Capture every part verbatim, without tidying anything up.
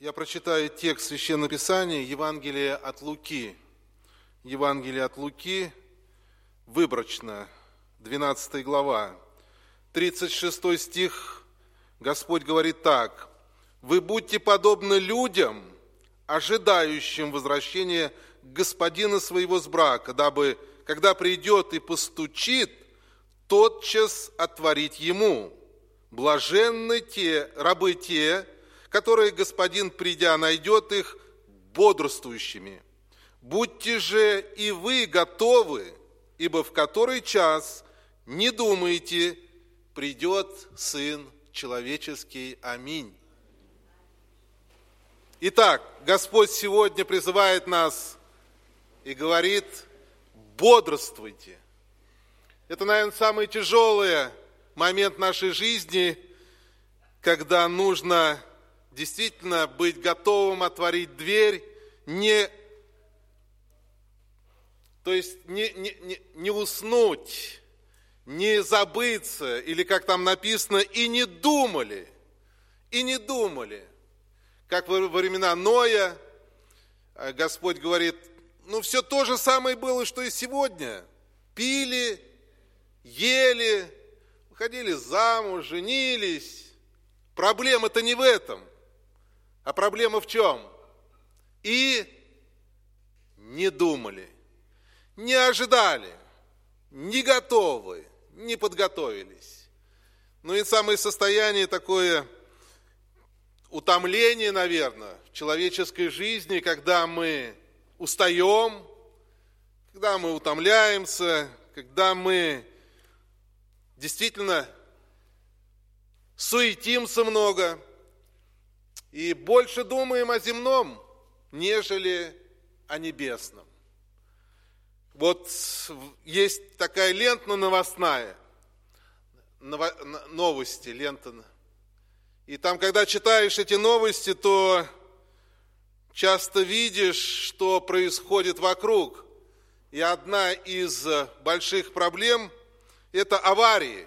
Я прочитаю текст Священного Писания, Евангелие от Луки. Евангелие от Луки, выборочно, двенадцатая глава, тридцать шестой стих, Господь говорит так: «Вы будьте подобны людям, ожидающим возвращения господина своего с брака, дабы, когда придет и постучит, тотчас отворить ему. Блаженны те, рабы те, которые господин, придя, найдет их бодрствующими. Будьте же и вы готовы, ибо в который час не думайте, придет Сын Человеческий. Аминь». Итак, Господь сегодня призывает нас и говорит: бодрствуйте. Это, наверное, самый тяжелый момент нашей жизни, когда нужно действительно быть готовым отворить дверь, не, то есть не, не, не, не уснуть, не забыться, или как там написано, и не думали, и не думали. Как во времена Ноя Господь говорит: ну все то же самое было, что и сегодня. Пили, ели, выходили замуж, женились. Проблема-то не в этом. А проблема в чем? И не думали, не ожидали, не готовы, не подготовились. Ну и самое состояние такое утомление, наверное, в человеческой жизни, когда мы устаем, когда мы утомляемся, когда мы действительно суетимся много и больше думаем о земном, нежели о небесном. Вот есть такая лента новостная, новости, лента. И там, когда читаешь эти новости, то часто видишь, что происходит вокруг. И одна из больших проблем – это аварии.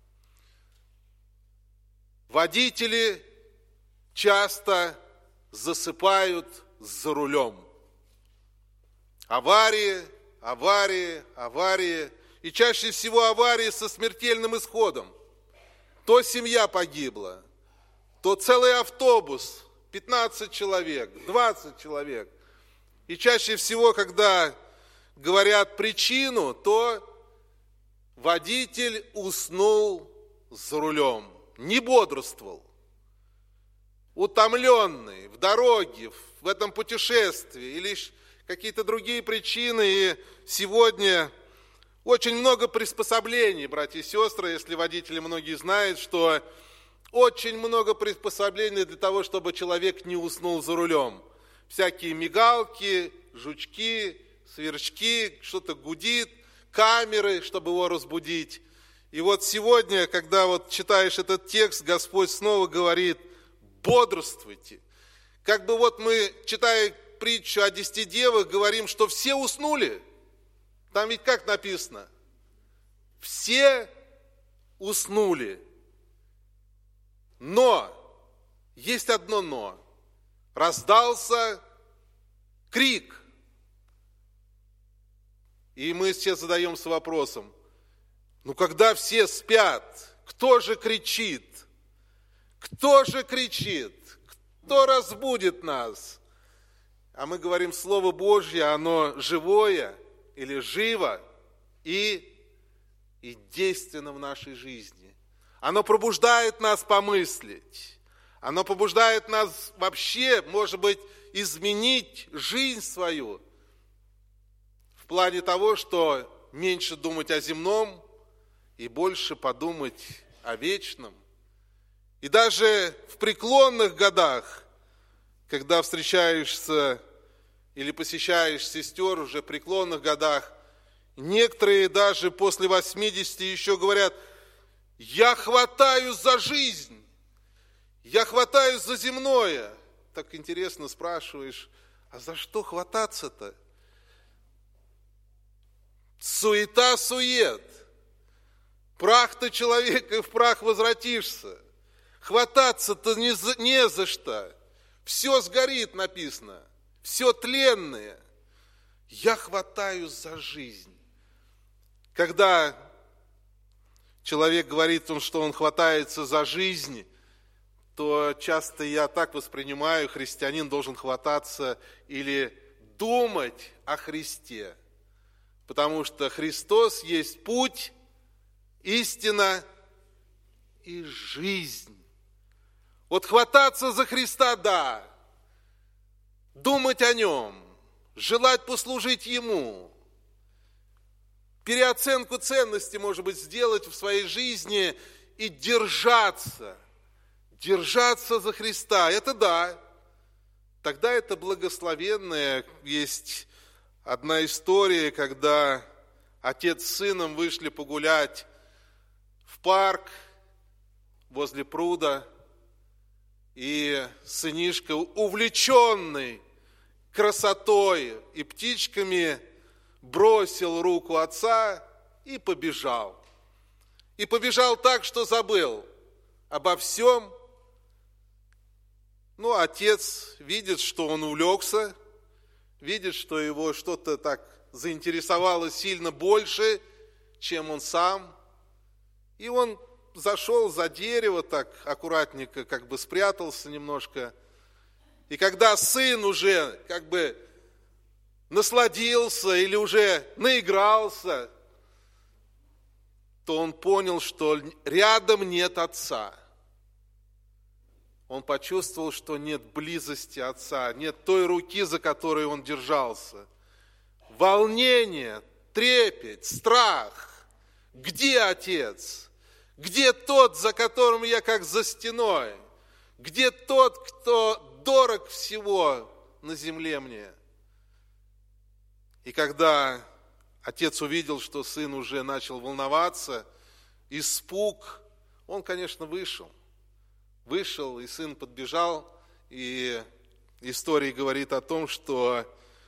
Водители часто засыпают за рулем. Аварии, аварии, аварии. И чаще всего аварии со смертельным исходом. То семья погибла, то целый автобус, пятнадцать человек, двадцать человек. И чаще всего, когда говорят причину, то водитель уснул за рулем, не бодрствовал, утомленный в дороге, в этом путешествии или какие-то другие причины. И сегодня очень много приспособлений, братья и сестры, если водители многие знают, что очень много приспособлений для того, чтобы человек не уснул за рулем. Всякие мигалки, жучки, сверчки, что-то гудит, камеры, чтобы его разбудить. И вот сегодня, когда вот читаешь этот текст, Господь снова говорит: бодрствуйте. Как бы вот мы, читая притчу о десяти девах, говорим, что все уснули. Там ведь как написано? Все уснули. Но, есть одно но. Раздался крик. И мы сейчас задаемся вопросом: ну когда все спят, кто же кричит? Кто же кричит? Кто разбудит нас? А мы говорим, Слово Божье, оно живое или живо и, и действенно в нашей жизни. Оно пробуждает нас помыслить. Оно побуждает нас вообще, может быть, изменить жизнь свою в плане того, что меньше думать о земном и больше подумать о вечном. И даже в преклонных годах, когда встречаешься или посещаешь сестер уже в преклонных годах, некоторые даже после восьмидесяти еще говорят: я хватаюсь за жизнь, я хватаюсь за земное. Так интересно спрашиваешь: а за что хвататься-то? Суета-сует. Прах ты человек, и в прах возвратишься. Хвататься-то не за, не за что. все сгорит, написано, все тленное. Я хватаюсь за жизнь. Когда человек говорит, что он хватается за жизнь, то часто я так воспринимаю, христианин должен хвататься или думать о Христе. Потому что Христос есть путь, истина и жизнь. Вот хвататься за Христа, да, думать о Нем, желать послужить Ему, переоценку ценностей, может быть, сделать в своей жизни и держаться, держаться за Христа, это да, тогда это благословенное. Есть одна история, когда отец с сыном вышли погулять в парк возле пруда, и сынишка, увлеченный красотой и птичками, бросил руку отца и побежал. И побежал так, что забыл обо всем. Ну, отец видит, что он увлекся, видит, что его что-то так заинтересовало сильно больше, чем он сам. И он зашел за дерево так аккуратненько, как бы спрятался немножко. И когда сын уже как бы насладился или уже наигрался, то он понял, что рядом нет отца. Он почувствовал, что нет близости отца, нет той руки, за которой он держался. Волнение, трепет, страх. Где отец? Где тот, за которым я как за стеной? Где тот, кто дорог всего на земле мне? И когда отец увидел, что сын уже начал волноваться, испуг, он, конечно, вышел. Вышел, и сын подбежал, и история говорит о том, что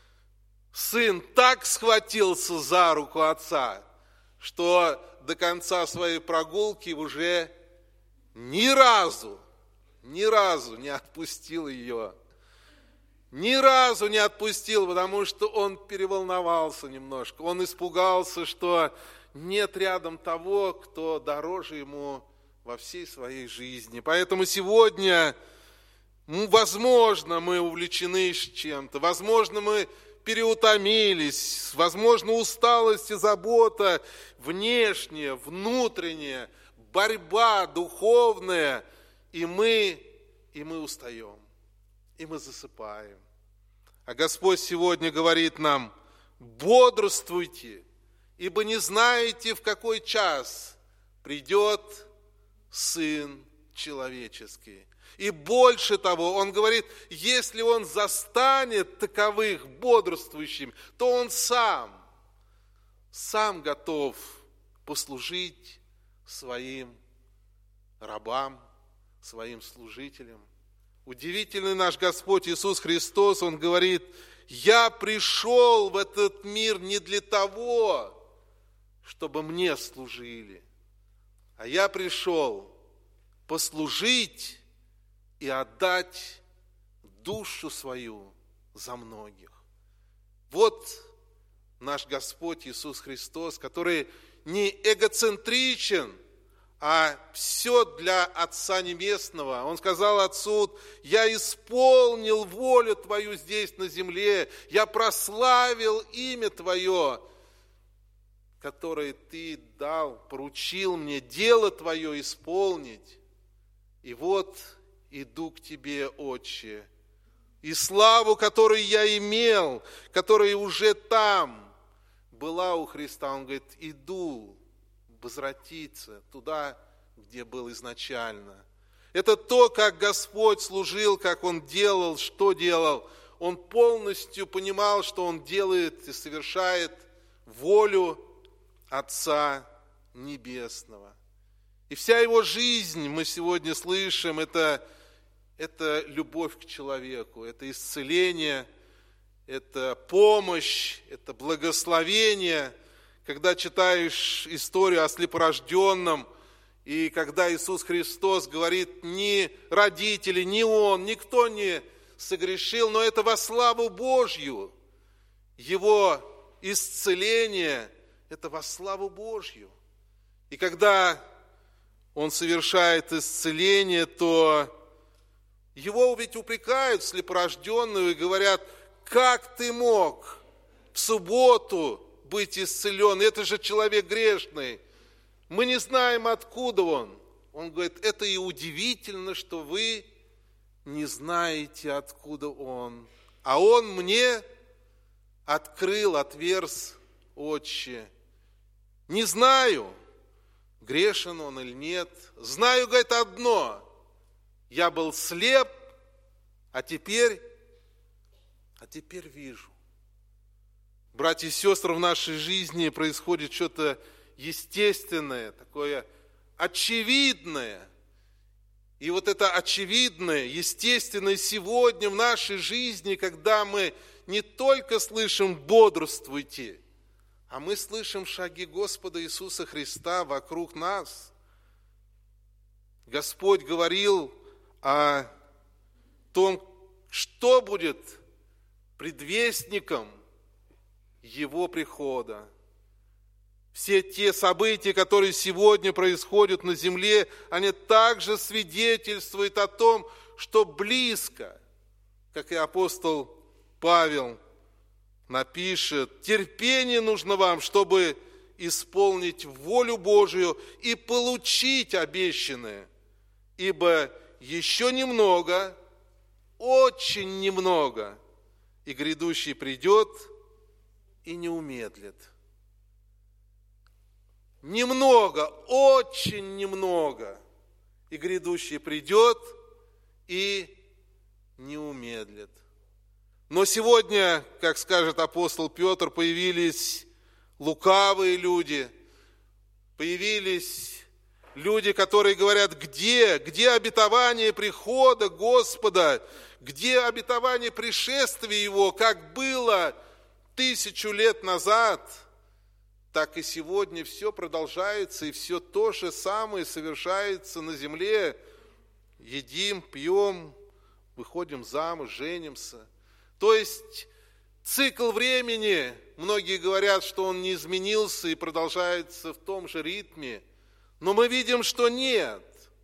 сын так схватился за руку отца, что до конца своей прогулки уже ни разу, ни разу не отпустил ее. Ни разу не отпустил, потому что он переволновался немножко. Он испугался, что нет рядом того, кто дороже ему во всей своей жизни. Поэтому сегодня, возможно, мы увлечены чем-то, возможно, мы переутомились, возможно, усталость и забота внешняя, внутренняя, борьба духовная, и мы, и мы устаем. И мы засыпаем. А Господь сегодня говорит нам: бодрствуйте, ибо не знаете, в какой час придет Сын Человеческий. И больше того, Он говорит, если Он застанет таковых бодрствующим, то Он сам, сам готов послужить своим рабам, своим служителям. Удивительный наш Господь Иисус Христос, Он говорит: я пришел в этот мир не для того, чтобы мне служили, а я пришел послужить и отдать душу свою за многих. Вот наш Господь Иисус Христос, который не эгоцентричен, а все для Отца Небесного. Он сказал Отцу: я исполнил волю Твою здесь на земле, я прославил имя Твое, которое Ты дал, поручил мне дело Твое исполнить. И вот иду к Тебе, Отче, и славу, которую я имел, которая уже там была у Христа, Он говорит, иду возвратиться туда, где был изначально. Это то, как Господь служил, как Он делал, что делал. Он полностью понимал, что Он делает и совершает волю Отца Небесного. И вся Его жизнь, мы сегодня слышим, это, это любовь к человеку, это исцеление, это помощь, это благословение. Когда читаешь историю о слепорожденном, и когда Иисус Христос говорит, ни родители, ни Он, никто не согрешил, но это во славу Божью. Его исцеление – это во славу Божью. И когда он совершает исцеление, то его ведь упрекают слепорожденного и говорят: как ты мог в субботу быть исцелен? Это же человек грешный. Мы не знаем, откуда он. Он говорит: это и удивительно, что вы не знаете, откуда он. А он мне открыл, отверз очи. Не знаю, грешен он или нет. Знаю, говорит, одно: я был слеп, а теперь, а теперь вижу. Братья и сестры, в нашей жизни происходит что-то естественное, такое очевидное. И вот это очевидное, естественное сегодня в нашей жизни, когда мы не только слышим «бодрствуйте», а мы слышим шаги Господа Иисуса Христа вокруг нас. Господь говорил о том, что будет предвестником Его прихода. Все те события, которые сегодня происходят на земле, они также свидетельствуют о том, что близко, как и апостол Павел напишет: терпение нужно вам, чтобы исполнить волю Божию и получить обещанное, ибо еще немного, очень немного, и грядущий придет и не умедлит. Немного, очень немного, и грядущий придет и не умедлит. Но сегодня, как скажет апостол Петр, появились лукавые люди, появились люди, которые говорят: где, где обетование прихода Господа, где обетование пришествия Его, как было тысячу лет назад, так и сегодня все продолжается, и все то же самое совершается на земле. Едим, пьем, выходим замуж, женимся. То есть цикл времени, многие говорят, что он не изменился и продолжается в том же ритме, но мы видим, что нет.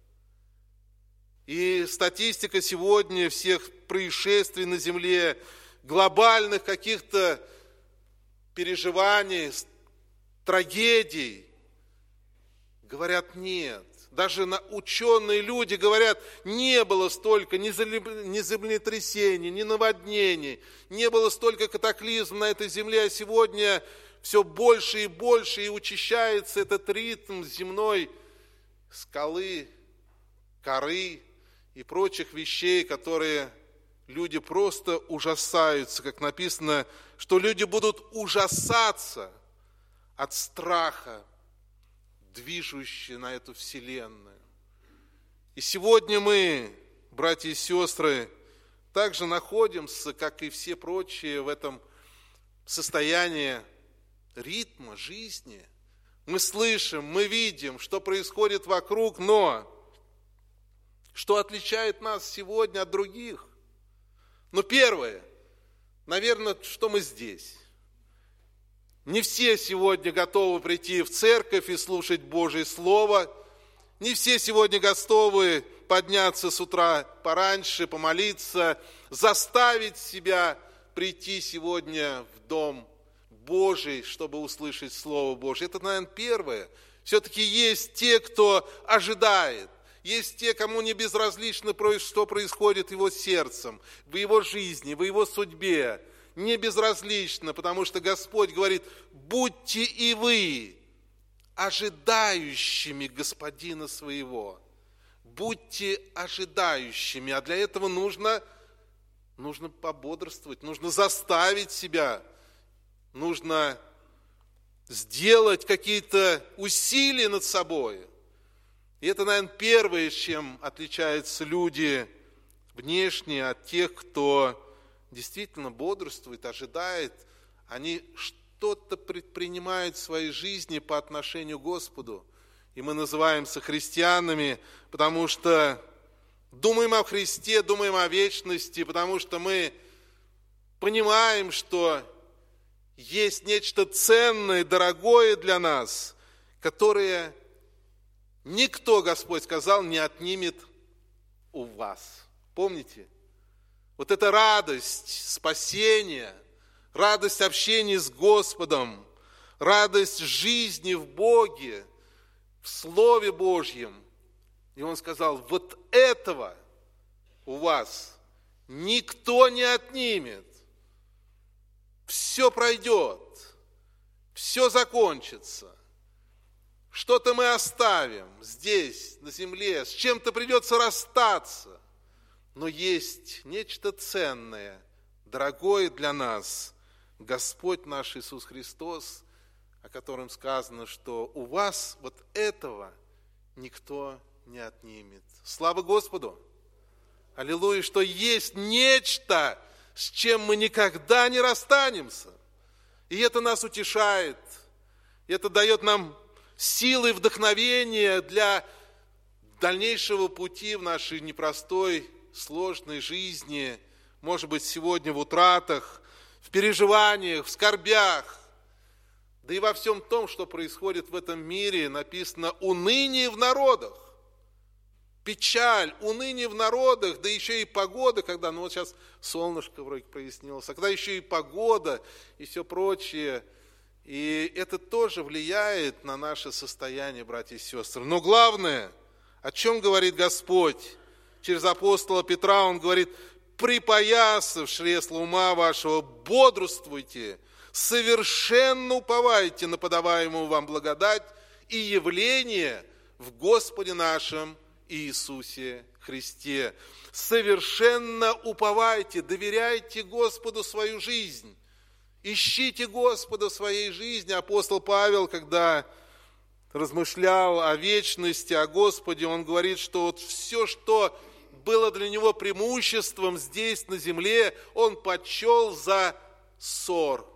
И статистика сегодня всех происшествий на земле, глобальных каких-то переживаний, трагедий, говорят, нет. Даже ученые люди говорят: не было столько ни землетрясений, ни наводнений, не было столько катаклизм на этой земле, а сегодня все больше и больше, и учащается этот ритм земной скалы, коры и прочих вещей, которые люди просто ужасаются, как написано, что люди будут ужасаться от страха, движущего на эту вселенную. И сегодня мы, братья и сестры, также находимся, как и все прочие, в этом состоянии ритма жизни. Мы слышим, мы видим, что происходит вокруг, но что отличает нас сегодня от других? Ну, первое, наверное, что мы здесь. Не все сегодня готовы прийти в церковь и слушать Божье Слово. Не все сегодня готовы подняться с утра пораньше, помолиться, заставить себя прийти сегодня в Дом Божий, чтобы услышать Слово Божье. Это, наверное, первое. Все-таки есть те, кто ожидает. Есть те, кому не безразлично, что происходит в его сердцем, в его жизни, в его судьбе. Не безразлично, потому что Господь говорит: будьте и вы ожидающими Господина своего. Будьте ожидающими, а для этого нужно, нужно пободрствовать, нужно заставить себя, нужно сделать какие-то усилия над собой. И это, наверное, первое, чем отличаются люди внешне от тех, кто действительно бодрствует, ожидает. Они что-то предпринимают в своей жизни по отношению к Господу. И мы называемся христианами, потому что думаем о Христе, думаем о вечности, потому что мы понимаем, что есть нечто ценное, дорогое для нас, которое никто, Господь сказал, не отнимет у вас. Помните? Вот эта радость спасения, радость общения с Господом, радость жизни в Боге, в Слове Божьем. И Он сказал, вот этого у вас никто не отнимет. Все пройдет, все закончится. Что-то мы оставим здесь, на земле, с чем-то придется расстаться. Но есть нечто ценное, дорогое для нас, Господь наш Иисус Христос, о котором сказано, что у вас вот этого никто не отнимет. Слава Господу! Аллилуйя, что есть нечто, с чем мы никогда не расстанемся. И это нас утешает, это дает нам силы и вдохновение для дальнейшего пути в нашей непростой, сложной жизни, может быть, сегодня в утратах, в переживаниях, в скорбях, да и во всем том, что происходит в этом мире, написано «уныние в народах». Печаль, уныние в народах, да еще и погода, когда, ну вот сейчас солнышко вроде прояснилось, а когда еще и погода и все прочее. И это тоже влияет на наше состояние, братья и сестры. Но главное, о чем говорит Господь? Через апостола Петра Он говорит, припоясав шресла ума вашего, бодрствуйте, совершенно уповайте на подаваемую вам благодать и явление в Господе нашем Иисусе Христе. Совершенно уповайте, доверяйте Господу свою жизнь. Ищите Господа в своей жизни. Апостол Павел, когда размышлял о вечности, о Господе, он говорит, что вот все, что было для него преимуществом здесь, на земле, он почел за ссор.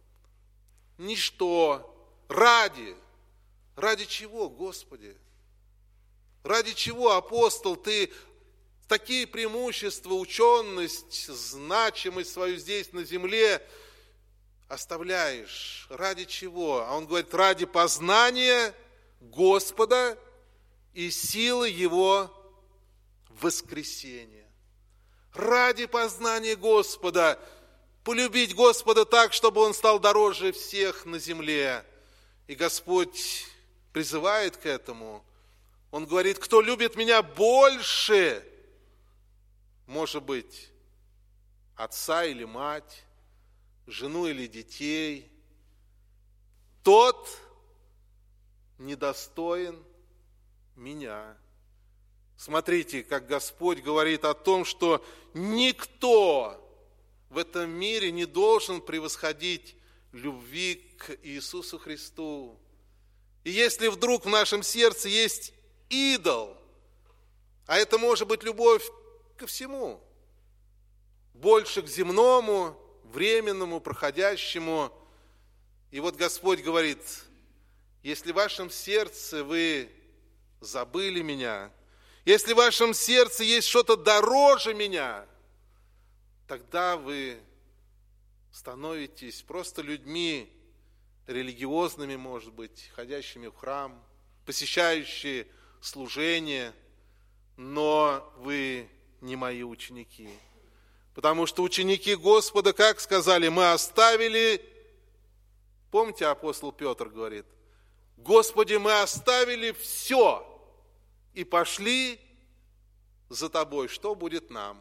Ничто. Ради. Ради чего, Господи? Ради чего, апостол, ты такие преимущества, ученость, значимость свою здесь на земле оставляешь? Ради чего? А он говорит, ради познания Господа и силы Его воскресения. Ради познания Господа, полюбить Господа так, чтобы Он стал дороже всех на земле. И Господь призывает к этому. Он говорит, кто любит меня больше, может быть, отца или мать, жену или детей, тот недостоин меня. Смотрите, как Господь говорит о том, что никто в этом мире не должен превосходить любви к Иисусу Христу. И если вдруг в нашем сердце есть идол, а это может быть любовь ко всему, больше к земному, временному, проходящему. И вот Господь говорит, если в вашем сердце вы забыли меня, если в вашем сердце есть что-то дороже меня, тогда вы становитесь просто людьми религиозными, может быть, ходящими в храм, посещающие служение, но вы не мои ученики. Потому что ученики Господа, как сказали, мы оставили, помните, апостол Петр говорит, Господи, мы оставили все и пошли за Тобой, что будет нам?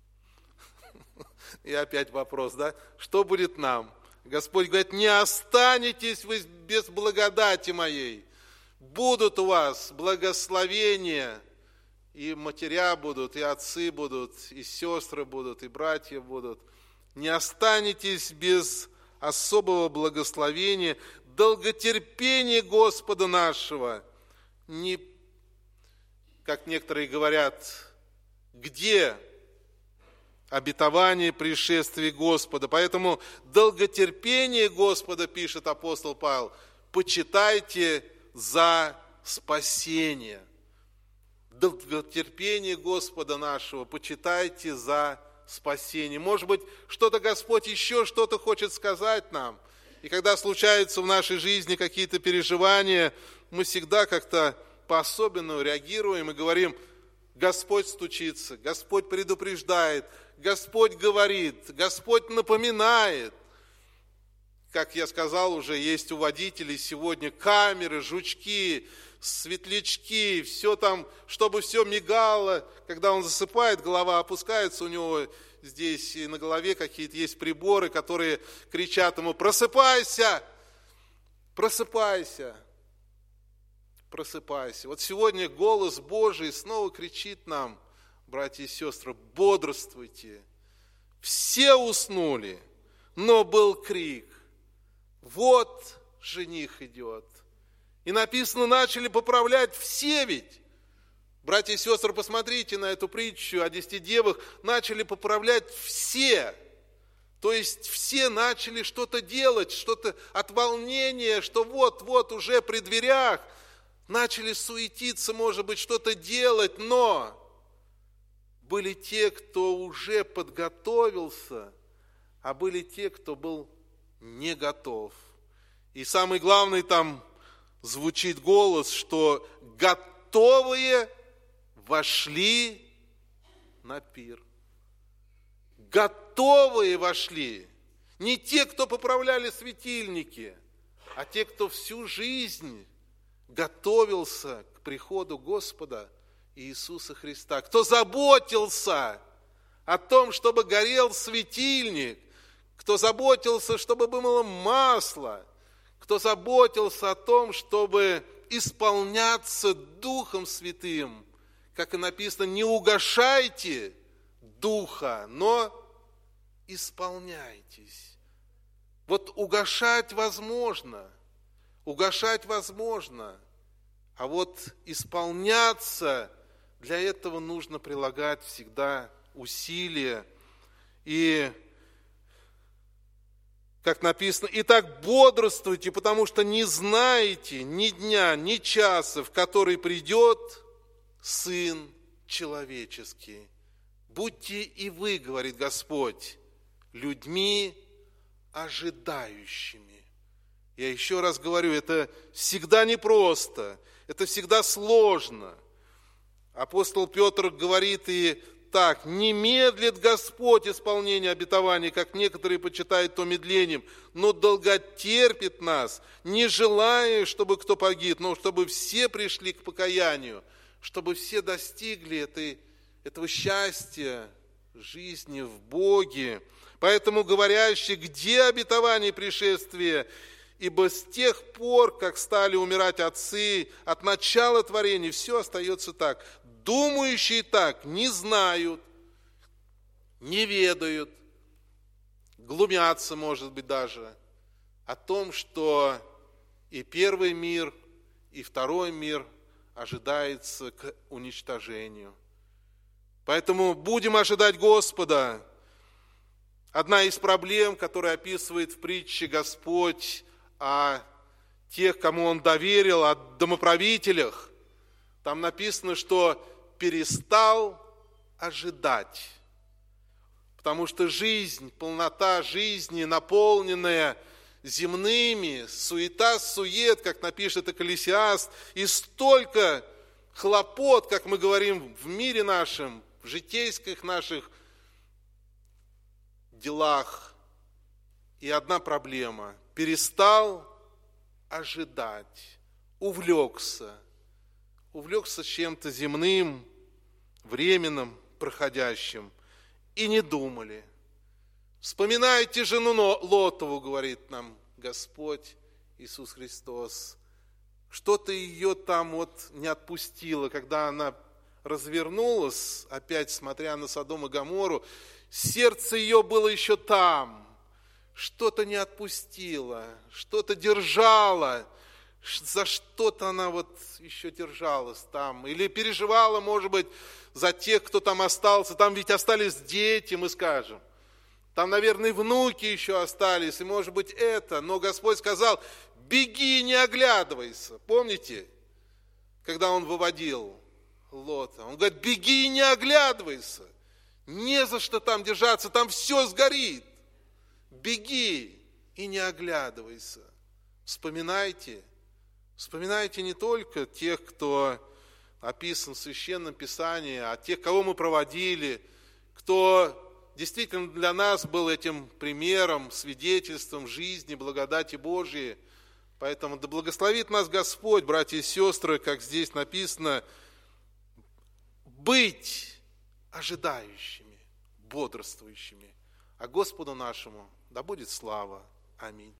И опять вопрос, да? Что будет нам? Господь говорит, не останетесь вы без благодати моей. Будут у вас благословения, и матеря будут, и отцы будут, и сестры будут, и братья будут. Не останетесь без особого благословения, долготерпения Господа нашего. Не, как некоторые говорят, где обетование пришествия Господа. Поэтому долготерпение Господа, пишет апостол Павел, почитайте за спасение. долготерпение Господа нашего почитайте за спасение. Может быть, что-то Господь еще что-то хочет сказать нам. И когда случаются в нашей жизни какие-то переживания, мы всегда как-то по-особенному реагируем и говорим: Господь стучится, Господь предупреждает, Господь говорит, Господь напоминает. Как я сказал уже, есть у водителей сегодня камеры, жучки, светлячки, все там, чтобы все мигало. Когда он засыпает, голова опускается, у него здесь и на голове какие-то есть приборы, которые кричат ему: просыпайся, просыпайся, просыпайся. Вот сегодня голос Божий снова кричит нам: братья и сестры, бодрствуйте. Все уснули, но был крик: вот жених идет. И написано, начали поправлять все ведь. Братья и сестры, посмотрите на эту притчу о десяти девах. Начали поправлять все. То есть все начали что-то делать, что-то от волнения, что вот-вот уже при дверях. Начали суетиться, может быть, что-то делать, но были те, кто уже подготовился, а были те, кто был не готов. И самый главный там звучит голос, что готовые вошли на пир. Готовые вошли. Не те, кто поправляли светильники, а те, кто всю жизнь готовился к приходу Господа Иисуса Христа. Кто заботился о том, чтобы горел светильник, кто заботился, чтобы было масло, кто заботился о том, чтобы исполняться Духом Святым, как и написано, не угашайте Духа, но исполняйтесь. Вот угашать возможно, угашать возможно, а вот исполняться, для этого нужно прилагать всегда усилия. И как написано: «Итак, бодрствуйте, потому что не знаете ни дня, ни часа, в который придет Сын Человеческий. Будьте и вы, говорит Господь, людьми ожидающими». Я еще раз говорю, это всегда непросто, это всегда сложно. Апостол Петр говорит и так: «Не медлит Господь исполнение обетований, как некоторые почитают то медлением, но долготерпит нас, не желая, чтобы кто погиб, но чтобы все пришли к покаянию, чтобы все достигли этой, этого счастья, жизни в Боге. Поэтому говорящий, где обетование пришествия? Ибо с тех пор, как стали умирать отцы, от начала творения, все остается так. Думающие так не знают, не ведают, глумятся, может быть, даже о том, что и первый мир, и второй мир ожидается к уничтожению. Поэтому будем ожидать Господа. Одна из проблем, которую описывает в притче Господь о тех, кому Он доверил, о домоправителях, там написано, что перестал ожидать. Потому что жизнь, полнота жизни, наполненная земными, суета-сует, как напишет Экклесиаст, и столько хлопот, как мы говорим, в мире нашем, в житейских наших делах. И одна проблема – перестал ожидать, увлекся. Увлекся чем-то земным, временным, проходящим, и не думали. Вспоминайте жену Лотову, говорит нам Господь Иисус Христос. Что-то ее там вот не отпустило, когда она развернулась, опять смотря на Содом и Гоморру, сердце ее было еще там, что-то не отпустило, что-то держало, за что-то она вот еще держалась там, или переживала, может быть, за тех, кто там остался, там ведь остались дети, мы скажем, там, наверное, внуки еще остались, и может быть это, но Господь сказал: беги, не оглядывайся, помните, когда Он выводил Лота. Он говорит, беги и не оглядывайся. Не за что там держаться, там все сгорит. Беги и не оглядывайся. Вспоминайте, вспоминайте не только тех, кто описан в Священном Писании, а тех, кого мы проводили, кто действительно для нас был этим примером, свидетельством жизни, благодати Божьей. Поэтому да благословит нас Господь, братья и сестры, как здесь написано, быть ожидающими, бодрствующими. А Господу нашему да будет слава. Аминь.